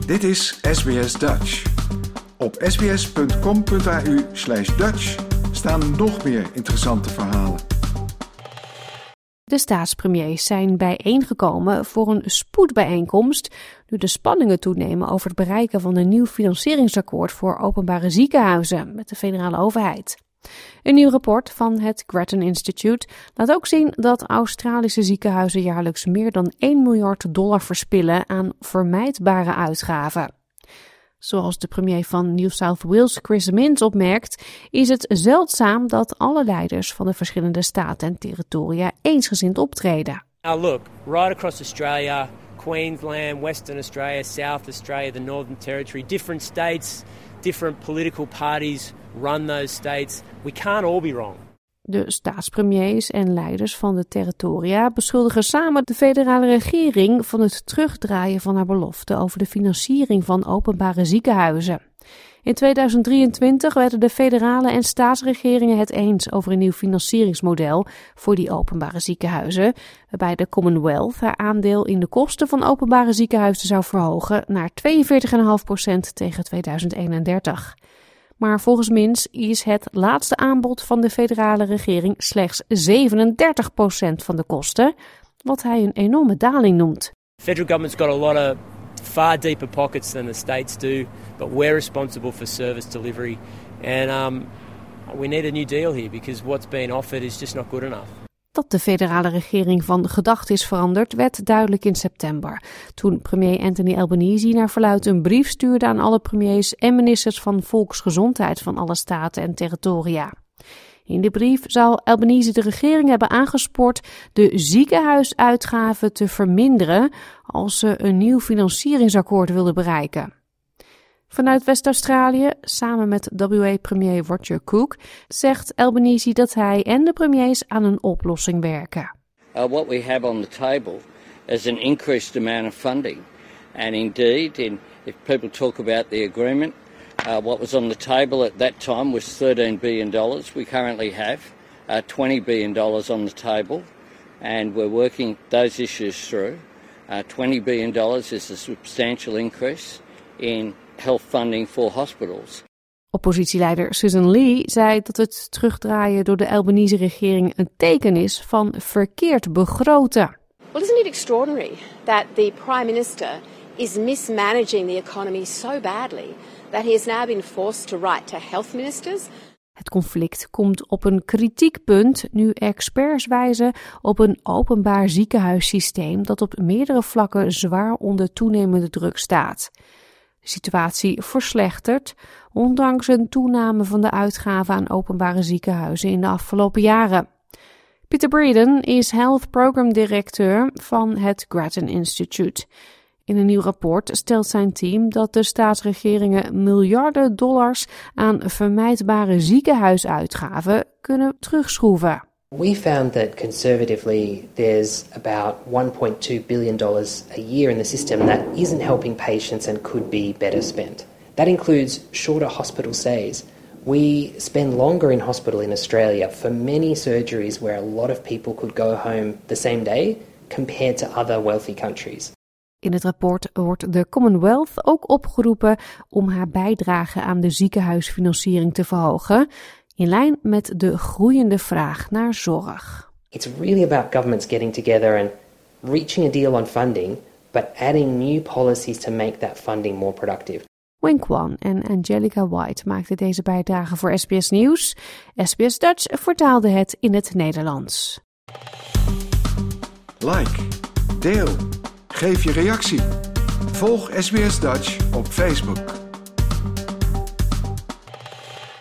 Dit is SBS Dutch. Op sbs.com.au/Dutch staan nog meer interessante verhalen. De staatspremiers zijn bijeengekomen voor een spoedbijeenkomst nu de spanningen toenemen over het bereiken van een nieuw financieringsakkoord voor openbare ziekenhuizen met de federale overheid. Een nieuw rapport van het Grattan Institute laat ook zien dat Australische ziekenhuizen jaarlijks meer dan $1 miljard verspillen aan vermijdbare uitgaven. Zoals de premier van New South Wales, Chris Minns, opmerkt, is het zeldzaam dat alle leiders van de verschillende staten en territoria eensgezind optreden. Now look, right across Australia, Queensland, Western Australia, South Australia, the Northern Territory, different states, different political parties run those states. We can't all be wrong. De staatspremiers en leiders van de territoria beschuldigen samen de federale regering van het terugdraaien van haar belofte over de financiering van openbare ziekenhuizen. In 2023 werden de federale en staatsregeringen het eens over een nieuw financieringsmodel voor die openbare ziekenhuizen, waarbij de Commonwealth haar aandeel in de kosten van openbare ziekenhuizen zou verhogen naar 42,5% tegen 2031. Maar volgens Minns is het laatste aanbod van de federale regering slechts 37% van de kosten, wat hij een enorme daling noemt. The federal government's got a lot of far deeper pockets than the states do, but we're responsible for service delivery. And we need a new deal here because what's being offered is just not good enough. Dat de federale regering van gedachten is veranderd, werd duidelijk in september, toen premier Anthony Albanese naar verluidt een brief stuurde aan alle premiers en ministers van volksgezondheid van alle staten en territoria. In de brief zou Albanese de regering hebben aangespoord de ziekenhuisuitgaven te verminderen als ze een nieuw financieringsakkoord wilden bereiken. Vanuit West-Australië, samen met WA-premier Roger Cook, zegt Albanese dat hij en de premiers aan een oplossing werken. What we have on the table is an increased amount of funding. And indeed, if people talk about the agreement, what was on the table at that time was $13 billion. We currently have $20 billion on the table, and we're working those issues through. $20 billion is a substantial increase in health funding for hospitals. Oppositieleider Susan Lee zei dat het terugdraaien door de Albanese-regering een teken is van verkeerd begroten. Well, isn't it extraordinary that the Prime Minister is mismanaging the economy so badly that he has now been forced to write to health ministers? Het conflict komt op een kritiekpunt nu experts wijzen op een openbaar ziekenhuissysteem dat op meerdere vlakken zwaar onder toenemende druk staat. De situatie verslechtert, ondanks een toename van de uitgaven aan openbare ziekenhuizen in de afgelopen jaren. Peter Breeden is Health Program Directeur van het Grattan Institute. In een nieuw rapport stelt zijn team dat de staatsregeringen miljarden dollars aan vermijdbare ziekenhuisuitgaven kunnen terugschroeven. We found that conservatively there's about $1.2 billion a year in the system that isn't helping patients and could be better spent. That includes shorter hospital stays. We spend longer in hospital in Australia for many surgeries where a lot of people could go home the same day compared to other wealthy countries. In het rapport wordt de Commonwealth ook opgeroepen om haar bijdrage aan de ziekenhuisfinanciering te verhogen, in lijn met de groeiende vraag naar zorg. It's really about governments getting together and reaching a deal on funding, but adding new policies to make that funding more productive. Wing Kwan en Angelica White maakten deze bijdrage voor SBS Nieuws. SBS Dutch vertaalde het in het Nederlands. Like, deel, geef je reactie. Volg SBS Dutch op Facebook.